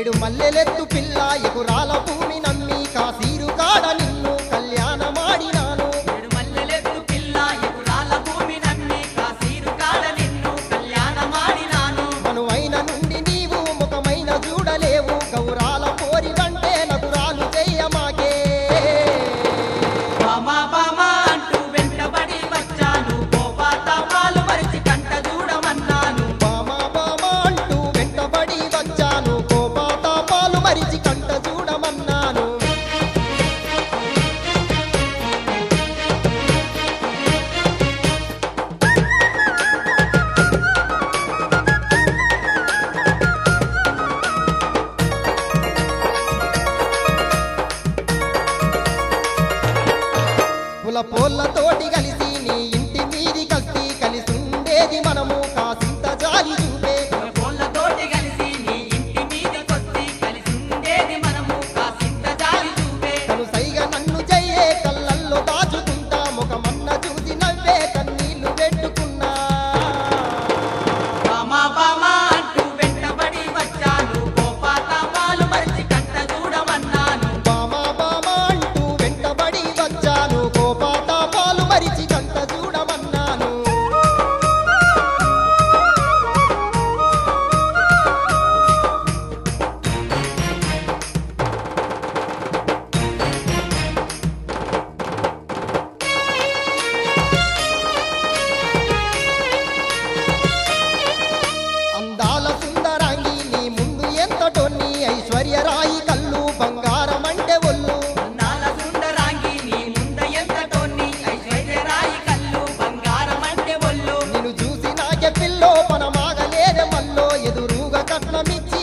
మల్లెలెత్తు పిల్ల ఎగురాల భూమి నమ్మి కాశీరు కాడ నిన్ను కళ్యాణమాడినాను మల్లెలెత్తు పిల్ల ఎగురాల భూమి నమ్మి కాశీరు కాడ నిన్ను కళ్యాణమాడినాను మనువైన నుండి నీవు ముఖమైన చూడలేవు గౌరాల పోరి వంటే నగురాలు చెయ్యమాకే బామా బామా అంటూ వెంటబడి వచ్చాను కోపాతాపాలు మరిచి కంట చూడమన్నాను బామా బామా అంటూ వెంటబడి వచ్చాను కోపాతాపాలు మరిచి కంట చూడమన్నాను పోళ్ళతోటి కలిసి నీ ఇంటి మీది కత్తి కలిసి ఉండేది మనము కాసింత జాలి చూపే కోళ్ళతోటి కలిసి నీ ఇంటి మీది కొద్ది కలిసి ఉండేది మనము కాసింత జాలి చూపే తను సైగా నన్ను చెయ్యే కళ్ళల్లో దాచుకుంటా ముఖమన్న చూసి నవ్వే కన్నీళ్లు పెట్టుకున్నా బామా బామా అంటూ వెంటబడి వచ్చాను కోపాతాపాలు మరిచి కంట చూడమన్నాను బామా బామా అంటూ వెంటబడి వచ్చాను కోపాతాపాలు మరిచి కంట చూడమన్నాను అందాల సుందరాంగి నీ ముందు ఎంతటోన్ని ఐశ్వర్యరాయి కళ్ళు బంగారం అంటే ఒళ్ళు నాల సుందరాంగి నీ ముంద ఎంతటోన్ని ఐశ్వర్యరాయి కళ్ళు బంగారం అంటే ఒళ్ళు నిన్ను చూసి నాకే పిల్లో పనమాగలేదే మల్లో ఎదురుగా కట్నమిచ్చి